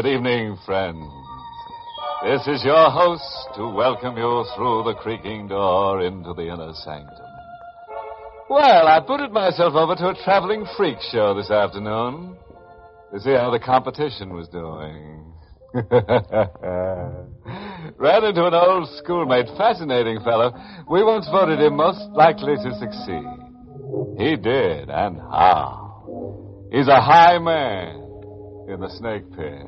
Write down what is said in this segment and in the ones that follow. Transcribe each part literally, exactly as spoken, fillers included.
Good evening, friends. This is your host to welcome you through the creaking door into the inner sanctum. Well, I booted myself over to a traveling freak show this afternoon to see how the competition was doing. Ran into an old schoolmate, fascinating fellow. We once voted him most likely to succeed. He did, and how. He's a high man in the snake pit.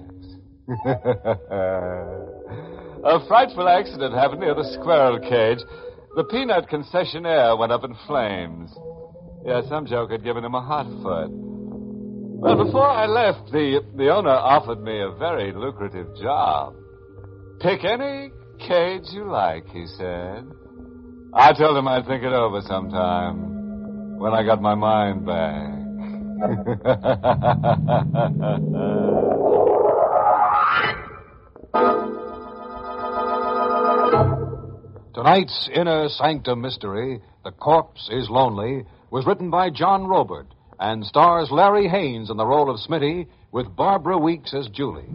A frightful accident happened near the squirrel cage. The peanut concessionaire went up in flames. Yeah, some joke had given him a hot foot. Well, before I left, the, the owner offered me a very lucrative job. Pick any cage you like, he said. I told him I'd think it over sometime when I got my mind back. Tonight's Inner Sanctum Mystery, The Corpse is Lonely, was written by John Robert and stars Larry Haynes in the role of Smitty with Barbara Weeks as Julie.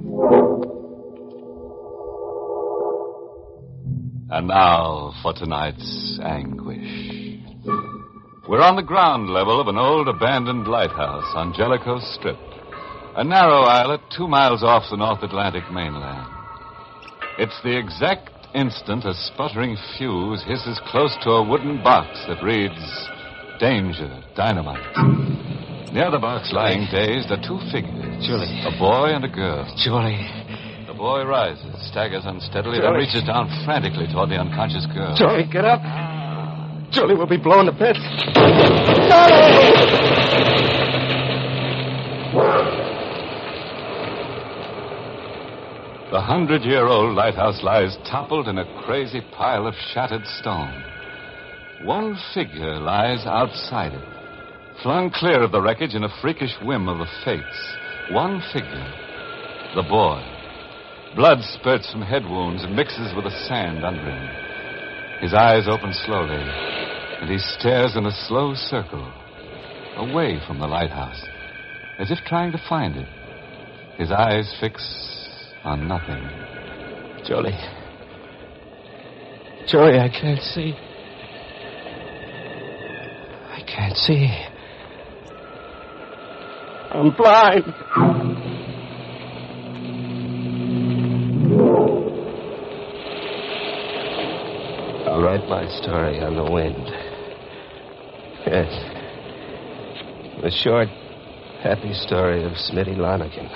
And now for tonight's anguish. We're on the ground level of an old abandoned lighthouse on Jellicoe Strip, a narrow islet two miles off the North Atlantic mainland. It's the exact instant a sputtering fuse hisses close to a wooden box that reads, Danger, Dynamite. Near the box, lying dazed, are two figures. Julie. A boy and a girl. Julie. The boy rises, staggers unsteadily, Julie. then reaches down frantically toward the unconscious girl. Julie, get up. Julie will be blown to bits. Julie! The hundred-year-old lighthouse lies toppled in a crazy pile of shattered stone. One figure lies outside it, flung clear of the wreckage in a freakish whim of the fates. One figure, the boy. Blood spurts from head wounds and mixes with the sand under him. His eyes open slowly, and he stares in a slow circle, away from the lighthouse, as if trying to find it. His eyes fix on nothing. Julie. Julie, I can't see. I can't see. I'm blind. I'll write my story on the wind. Yes. The short, happy story of Smitty Lonergan.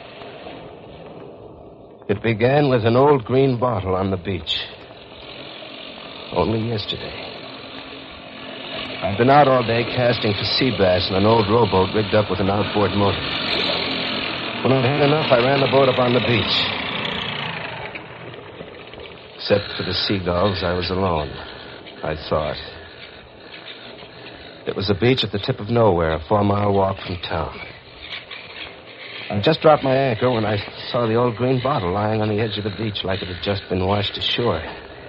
It began with an old green bottle on the beach. Only yesterday. I'd been out all day casting for sea bass in an old rowboat rigged up with an outboard motor. When I'd had enough, I ran the boat up on the beach. Except for the seagulls, I was alone, I thought. It was a beach at the tip of nowhere, a four-mile walk from town. I just dropped my anchor when I saw the old green bottle lying on the edge of the beach like it had just been washed ashore.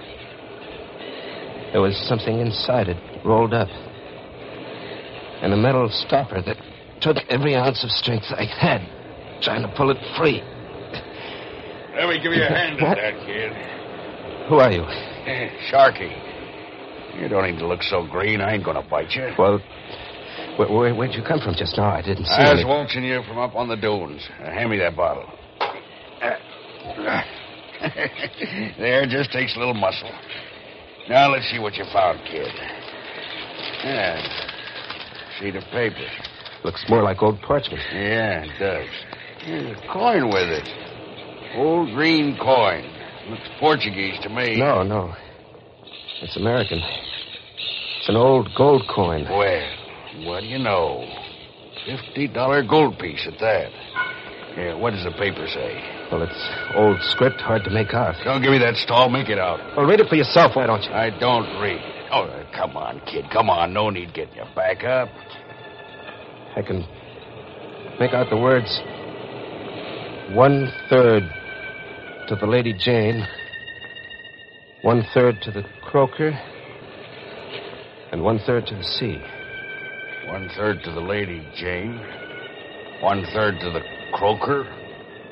There was something inside it, rolled up. And a metal stopper that took every ounce of strength I had, trying to pull it free. Let me give you a hand at that, kid. Who are you? Eh, Sharky. You don't need to look so green. I ain't gonna bite you. Well, where, where, where'd you come from just now? I didn't see I was any... watching you from up on the dunes. Uh, hand me that bottle. Uh, uh, there, just takes a little muscle. Now, let's see what you found, kid. Yeah. Sheet of paper. Looks more like old parchment. Yeah, it does. There's a coin with it. Old green coin. Looks Portuguese to me. No, no. It's American. It's an old gold coin. Well, what do you know? Fifty dollar gold piece at that. Here, what does the paper say? Well, it's old script, hard to make out. Don't give me that stall. Make it out. Well, read it for yourself, why don't you? I don't read. Oh, come on, kid. Come on. No need getting your back up. I can make out the words. One third to the Lady Jane. One third to the Croaker. And one third to the sea. One third to the Lady Jane. One third to the Croaker.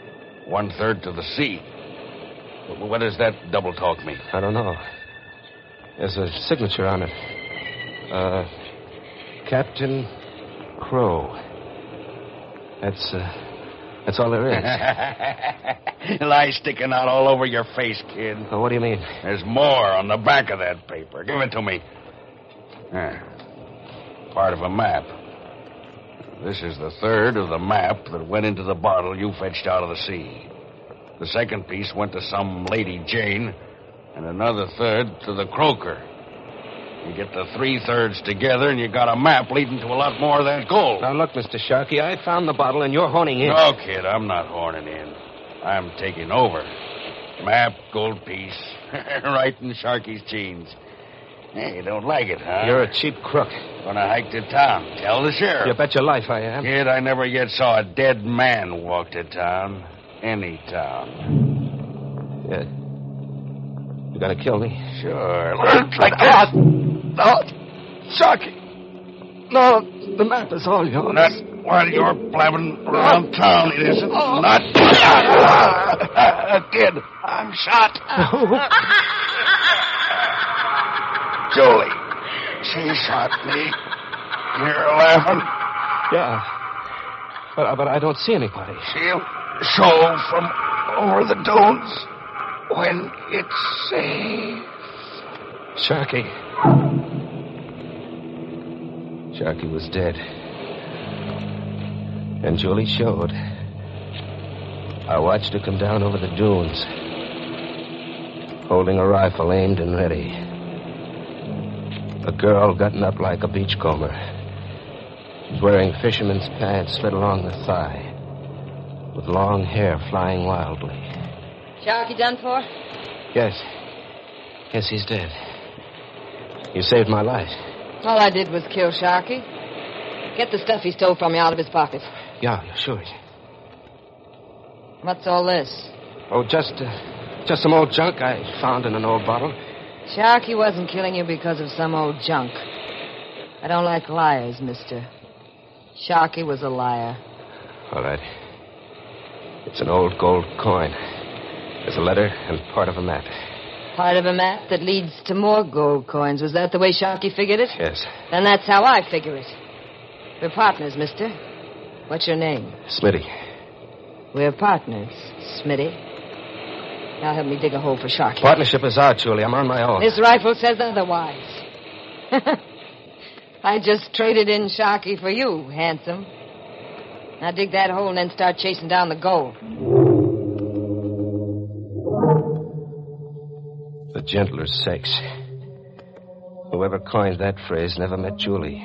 One-third to the sea. What does that double talk mean? I don't know. There's a signature on it. Uh, Captain Crow. That's, uh, that's all there is. Lie sticking out all over your face, kid. Oh, what do you mean? There's more on the back of that paper. Give it to me. Ah, part of a map. This is the third of the map that went into the bottle you fetched out of the sea. The second piece went to some Lady Jane, and another third to the Croaker. You get the three-thirds together, and you got a map leading to a lot more of that gold. Now, look, Mister Sharkey, I found the bottle, and you're honing in. No, kid, I'm not horning in. I'm taking over. Map, gold piece, right in Sharky's jeans. Hey, you don't like it, huh? You're a cheap crook. Gonna hike to town. Tell the sheriff. You bet your life I am. Kid, I never yet saw a dead man walk to town. Any town. Yeah. You gonna kill me? Sure. Like that. No. Sharky. No, the map is all yours. Not while you're blabbing around town, it isn't. Oh. Not. Kid, I'm shot. Julie, she shot me. You're laughing. Yeah. But, but I don't see anybody. She'll show from over the dunes when it's safe. Sharky. Sharky was dead. And Julie showed. I watched her come down over the dunes, holding a rifle aimed and ready. A girl gotten up like a beachcomber. She's wearing fisherman's pants slit along the thigh, with long hair flying wildly. Sharky done for? Yes. Yes, he's dead. You saved my life. All I did was kill Sharky. Get the stuff he stole from you out of his pocket. Yeah, yeah, sure. What's all this? Oh, just, uh, just some old junk I found in an old bottle. Sharky wasn't killing you because of some old junk. I don't like liars, mister. Sharky was a liar. All right. It's an old gold coin. There's a letter and part of a map. Part of a map that leads to more gold coins. Was that the way Sharky figured it? Yes. Then that's how I figure it. We're partners, mister. What's your name? Smitty. We're partners, Smitty. Now help me dig a hole for Sharky. Partnership is out, Julie. I'm on my own. This rifle says otherwise. I just traded in Sharky for you, handsome. Now dig that hole and then start chasing down the gold. The gentler sex. Whoever coined that phrase never met Julie.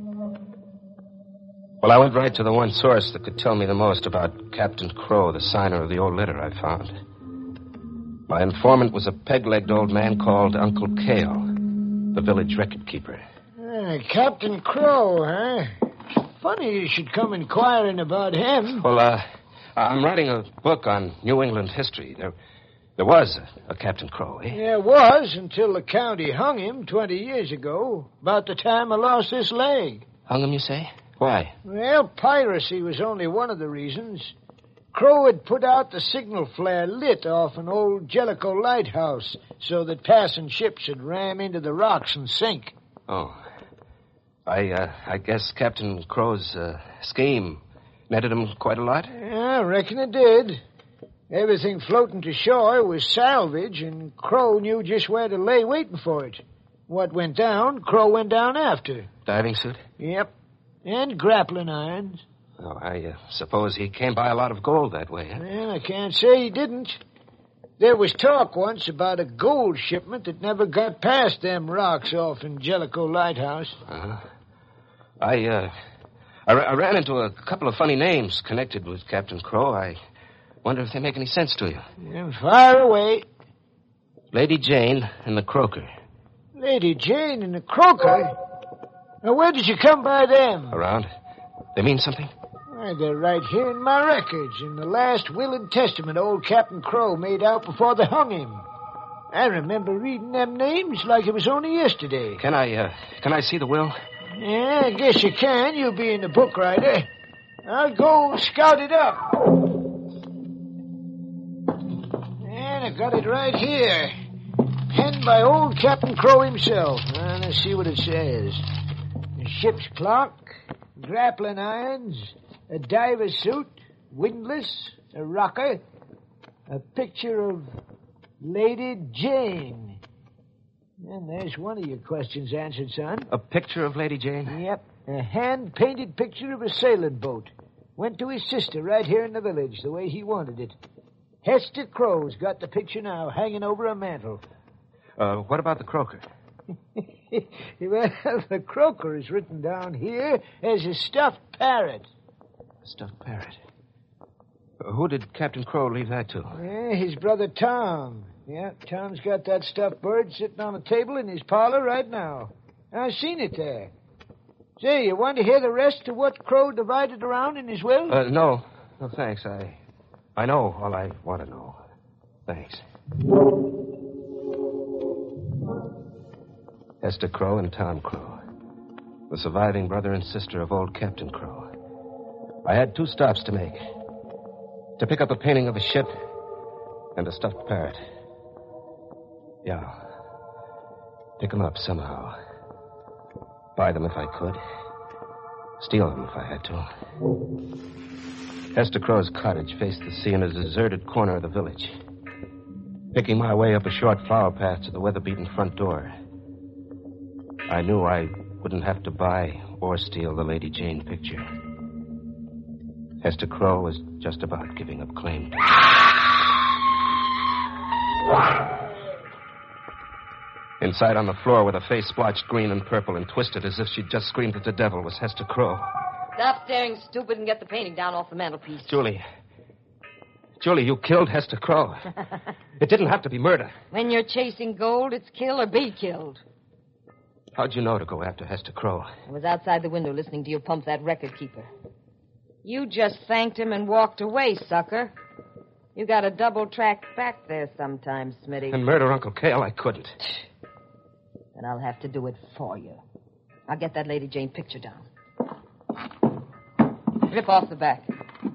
Well, I went right to the one source that could tell me the most about Captain Crow, the signer of the old letter I found. My informant was a peg-legged old man called Uncle Cale, the village record keeper. Uh, Captain Crow, huh? Funny you should come inquiring about him. Well, uh, I'm writing a book on New England history. There, there was a, a Captain Crow, eh? Yeah, was until the county hung him twenty years ago, about the time I lost this leg. Hung him, you say? Why? Well, piracy was only one of the reasons. Crow had put out the signal flare lit off an old Jellicoe lighthouse so that passing ships would ram into the rocks and sink. Oh. I, uh, I guess Captain Crow's uh, scheme netted him quite a lot? Yeah, I reckon it did. Everything floating to shore was salvage, and Crow knew just where to lay waiting for it. What went down, Crow went down after. Diving suit? Yep. And grappling irons. Oh, I uh, suppose he came by a lot of gold that way, huh? Well, I can't say he didn't. There was talk once about a gold shipment that never got past them rocks off in Jellicoe Lighthouse. Uh-huh. I, uh, I, I ran into a couple of funny names connected with Captain Crow. I wonder if they make any sense to you. Yeah, fire away. Lady Jane and the Croaker. Lady Jane and the Croaker? Now, where did you come by them? Around. They mean something? Why, they're right here in my records, in the last will and testament old Captain Crow made out before they hung him. I remember reading them names like it was only yesterday. Can I, uh, can I see the will? Yeah, I guess you can. You'll be in the book writer. I'll go scout it up. got it right here. Penned by old Captain Crow himself. Now, let's see what it says. A ship's clock, grappling irons, a diver suit, windlass, a rocker, a picture of Lady Jane. And there's one of your questions answered, son. A picture of Lady Jane? Yep. A hand-painted picture of a sailing boat. Went to his sister right here in the village, the way he wanted it. Hester Crow's got the picture now, hanging over a mantel. Uh, what about the croaker? Well, the croaker is written down here as a stuffed parrot. A stuffed parrot? Uh, who did Captain Crow leave that to? Yeah, his brother Tom. Yeah, Tom's got that stuffed bird sitting on a table in his parlor right now. I've seen it there. Say, you want to hear the rest of what Crow divided around in his will? Uh, no. No, thanks. I I know all I want to know. Thanks. Hester Crow and Tom Crow, the surviving brother and sister of old Captain Crow. I had two stops to make. To pick up a painting of a ship and a stuffed parrot. Yeah. Pick them up somehow. Buy them if I could. Steal them if I had to. Hester Crow's cottage faced the sea in a deserted corner of the village. Picking my way up a short flower path to the weather-beaten front door, I knew I wouldn't have to buy or steal the Lady Jane picture. Hester Crow was just about giving up claim. Inside on the floor with a face splotched green and purple and twisted as if she'd just screamed at the devil was Hester Crow. Stop staring stupid and get the painting down off the mantelpiece. Julie. Julie, you killed Hester Crow. It didn't have to be murder. When you're chasing gold, it's kill or be killed. How'd you know to go after Hester Crow? I was outside the window listening to you pump that record keeper. You just thanked him and walked away, sucker. You got a double track back there sometimes, Smitty. And murder Uncle Cale, I couldn't. And I'll have to do it for you. I'll get that Lady Jane picture down. Rip off the back.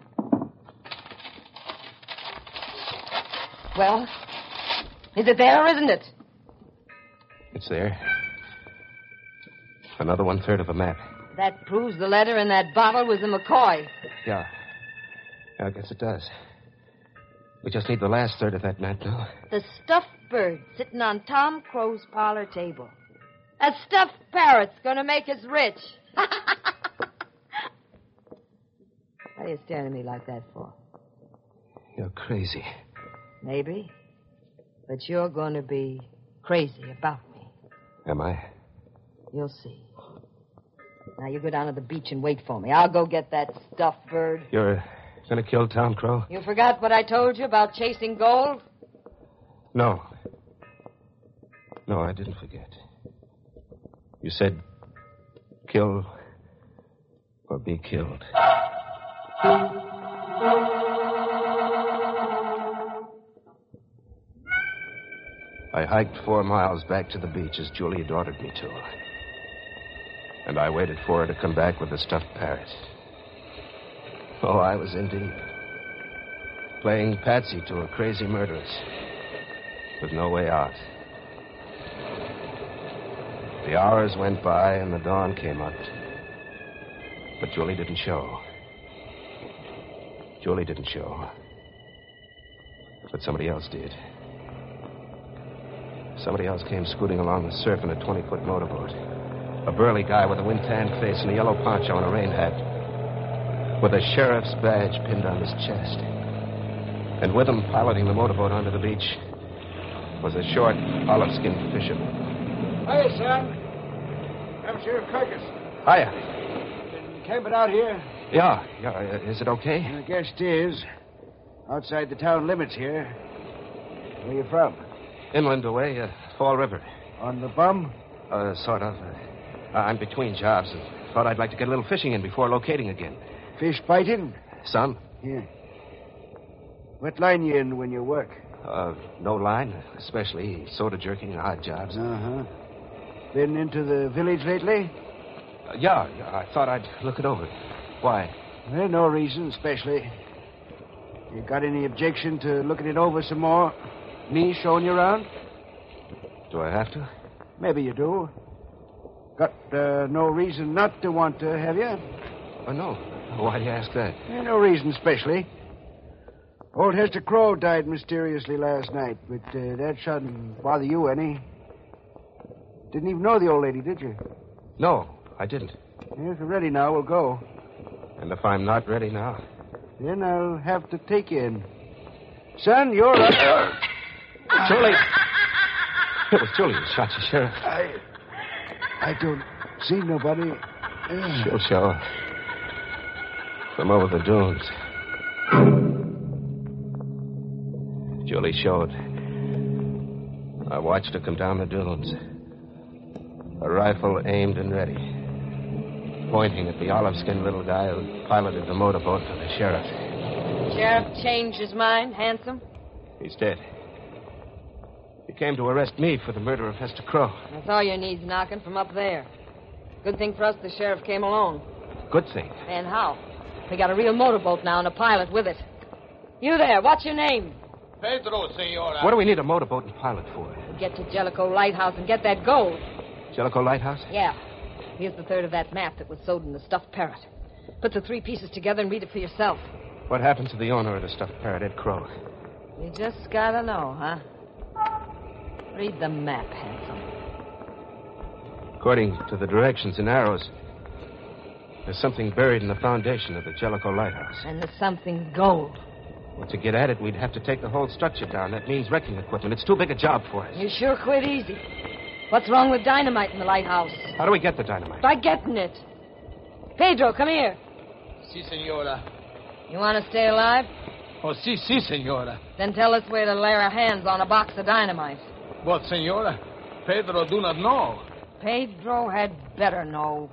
Well, is it there or isn't it? It's there. Another one-third of a map. That proves the letter in that bottle was a McCoy. Yeah. Yeah, I guess it does. We just need the last third of that map now. The stuffed bird sitting on Tom Crow's parlor table. A stuffed parrot's gonna make us rich. What are you staring at me like that for? You're crazy. Maybe. But you're going to be crazy about me. Am I? You'll see. Now you go down to the beach and wait for me. I'll go get that stuffed bird. You're going to kill Tom Crow? You forgot what I told you about chasing gold? No. No, I didn't forget. You said kill or be killed. I hiked four miles back to the beach as Julie had ordered me to. And I waited for her to come back with the stuffed parrot. Oh, I was in deep. Playing patsy to a crazy murderess. With no way out. The hours went by and the dawn came up. But Julie didn't show. Julie didn't show. But somebody else did. Somebody else came scooting along the surf in a twenty-foot motorboat. A burly guy with a wind-tanned face and a yellow poncho and a rain hat. With a sheriff's badge pinned on his chest. And with him, piloting the motorboat onto the beach, was a short, olive-skinned fisherman. Hiya, son. I'm Sheriff Carcass. Hiya. Been camping out here? Yeah, yeah. uh, Is it okay? I guess it is. Outside the town limits here. Where you from? Inland away, uh, Fall River. On the bum? Uh, sort of. Uh, I'm between jobs and thought I'd like to get a little fishing in before locating again. Fish biting? Some. Yeah. What line you in when you work? Uh, no line, especially soda jerking and odd jobs. Uh-huh. Been into the village lately? Uh, yeah, yeah, I thought I'd look it over. Why? Well, no reason, especially. You got any objection to looking it over some more? Me showing you around? Do I have to? Maybe you do. Got uh, no reason not to want to, have you? Oh, no. Why do you ask that? Eh, no reason, especially. Old Hester Crow died mysteriously last night, but uh, that shouldn't bother you any. Didn't even know the old lady, did you? No, I didn't. If you're ready now, we'll go. And if I'm not ready now? Then I'll have to take you in. Son, you're up. Julie! It was Julie who shot you, Sheriff. I... I don't see nobody. Uh, She'll show. From over the dunes. Julie showed. I watched her come down the dunes. A rifle aimed and ready. Pointing at the olive-skinned little guy who piloted the motorboat for the sheriff. Sheriff changed his mind, Handsome? He's dead. He came to arrest me for the murder of Hester Crow. That's all your needs knocking from up there. Good thing for us the sheriff came along. Good thing. And how? We got a real motorboat now and a pilot with it. You there, what's your name? Pedro, senora. What do we need a motorboat and pilot for? Get to Jellicoe Lighthouse and get that gold. Jellicoe Lighthouse? Yeah. Here's the third of that map that was sewed in the stuffed parrot. Put the three pieces together and read it for yourself. What happened to the owner of the stuffed parrot, Ed Crow? You just gotta know, huh? Read the map, Handsome. According to the directions and arrows, there's something buried in the foundation of the Jellicoe Lighthouse. And there's something gold. Well, to get at it, we'd have to take the whole structure down. That means wrecking equipment. It's too big a job for us. You sure quit easy. What's wrong with dynamite in the lighthouse? How do we get the dynamite? By getting it. Pedro, come here. Si, senora. You want to stay alive? Oh, si, si, senora. Then tell us where to lay our hands on a box of dynamite. But, senora, Pedro do not know. Pedro had better know.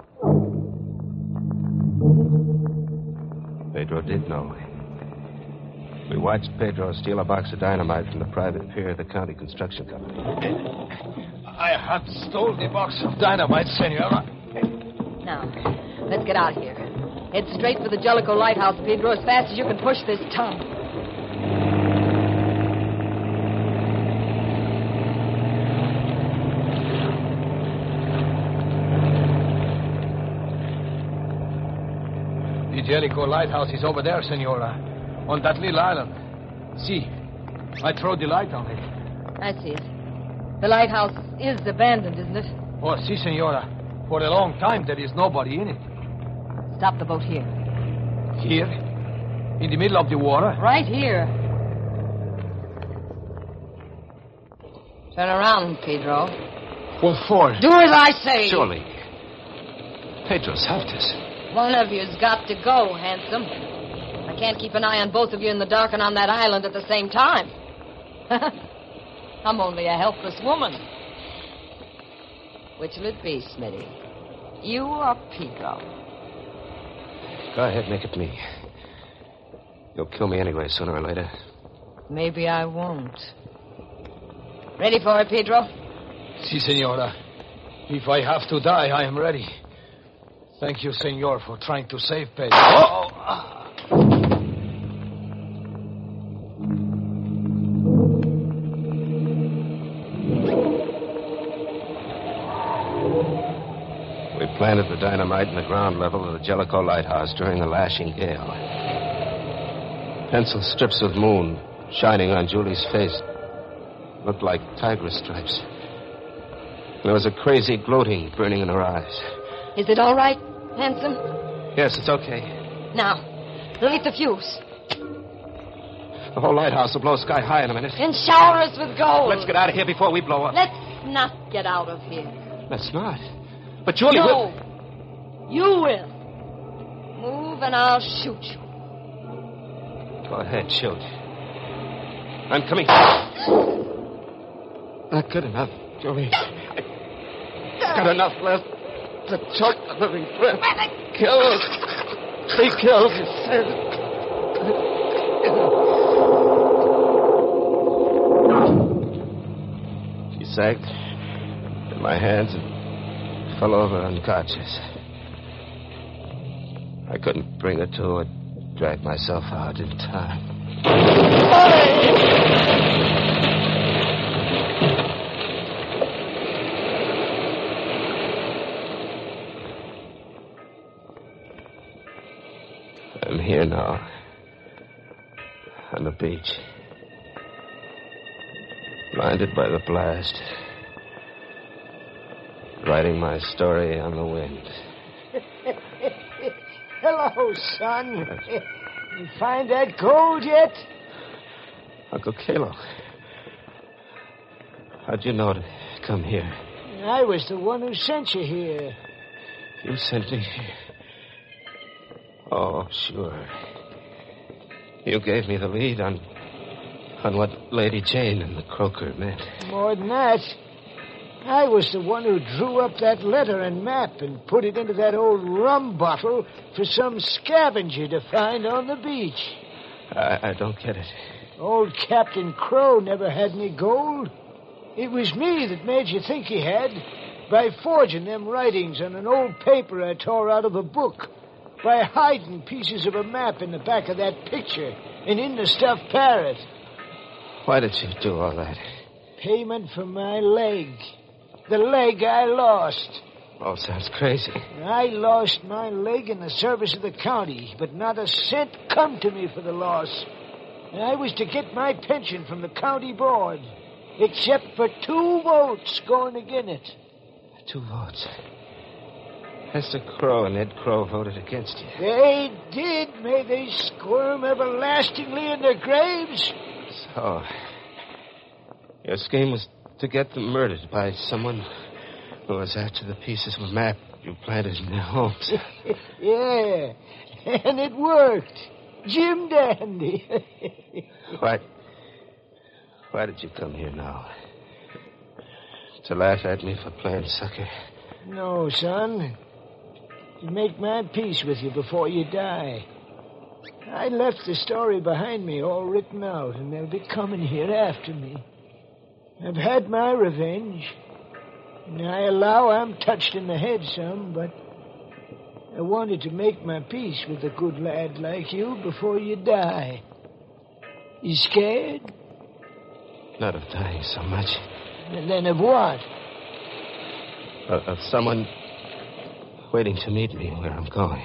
Pedro did know. We watched Pedro steal a box of dynamite from the private pier of the county construction company. I had stole the box of dynamite, senora. Now, let's get out of here. Head straight for the Jellicoe Lighthouse, Pedro, as fast as you can push this tongue. The Jellicoe Lighthouse is over there, senora. On that little island. See, I throw the light on it. I see it. The lighthouse is abandoned, isn't it? Oh, si, senora. For a long time, there is nobody in it. Stop the boat here. Here? In the middle of the water? Right here. Turn around, Pedro. What for? Do as I say. Surely. Pedro's helped us. One of you's got to go, Handsome. I can't keep an eye on both of you in the dark and on that island at the same time. I'm only a helpless woman. Which'll it be, Smitty? You or Pedro? Go ahead, make it me. You'll kill me anyway, sooner or later. Maybe I won't. Ready for it, Pedro? Si, senora. If I have to die, I am ready. Thank you, senor, for trying to save Pedro. Oh! We planted the dynamite in the ground level of the Jellicoe Lighthouse during the lashing gale. Pencil strips of moon shining on Julie's face looked like tiger stripes. There was a crazy gloating burning in her eyes. Is it all right, Handsome? Yes, it's okay. Now, light the fuse. The whole lighthouse will blow sky high in a minute. And shower us with gold. Let's get out of here before we blow up. Let's not get out of here. Let's not. But Julie no. will... You will. Move and I'll shoot you. Go ahead, shoot. I'm coming. Not good enough, Julie. I've got enough left to choke the living breath. Kill. Three kills, you said. She sagged in my hands and fell over unconscious. I couldn't bring her to it, drag myself out in time. I'm here now. On the beach. Blinded by the blast. Writing my story on the wind. Hello, son. You find that gold yet? Uncle Kalo. How'd you know to come here? I was the one who sent you here. You sent me here? Oh, sure. You gave me the lead on on what Lady Jane and the croaker meant. More than that, I was the one who drew up that letter and map and put it into that old rum bottle for some scavenger to find on the beach. I, I don't get it. Old Captain Crow never had any gold. It was me that made you think he had by forging them writings on an old paper I tore out of a book, by hiding pieces of a map in the back of that picture and in the stuffed parrot. Why did you do all that? Payment for my leg. The leg I lost. Oh, sounds crazy. I lost my leg in the service of the county, but not a cent come to me for the loss. I was to get my pension from the county board, except for two votes going against it. Two votes? Hester Crow and Ed Crow voted against you. They did. May they squirm everlastingly in their graves. So, your scheme was to get them murdered by someone who was after the pieces of a map you planted in their homes. Yeah, and it worked. Jim Dandy. Why, why did you come here now? To laugh at me for playing sucker? No, son. To make my peace with you before you die. I left the story behind me all written out, and they'll be coming here after me. I've had my revenge. And I allow I'm touched in the head some, but I wanted to make my peace with a good lad like you before you die. You scared? Not of dying so much. And then of what? Of, of someone waiting to meet me where I'm going.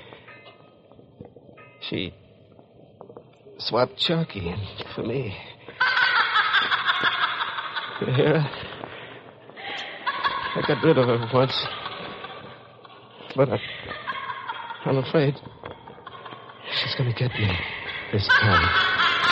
She swapped Chalky in for me. You hear her? I got rid of her once. But I, I'm afraid she's going to get me this time.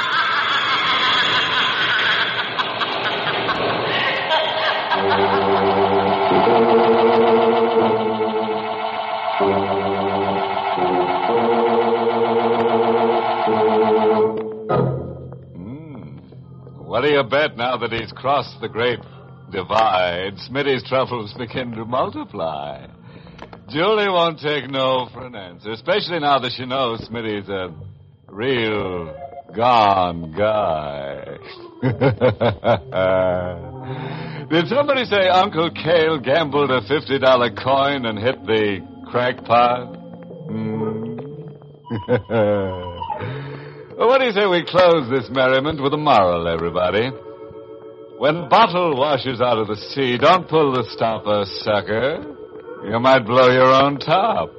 What do you bet now that he's crossed the great divide, Smitty's troubles begin to multiply? Julie won't take no for an answer, especially now that she knows Smitty's a real gone guy. Did somebody say Uncle Cale gambled a fifty dollar coin and hit the crackpot? Hmm. Well, what do you say we close this merriment with a moral, everybody? When bottle washes out of the sea, don't pull the stopper, sucker. You might blow your own top.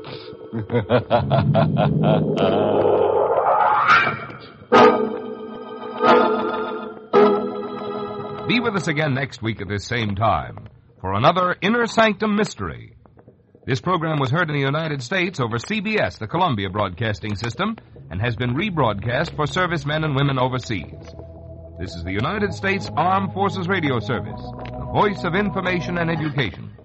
Be with us again next week at this same time for another Inner Sanctum Mystery. This program was heard in the United States over C B S, the Columbia Broadcasting System, and has been rebroadcast for servicemen and women overseas. This is the United States Armed Forces Radio Service, the voice of information and education.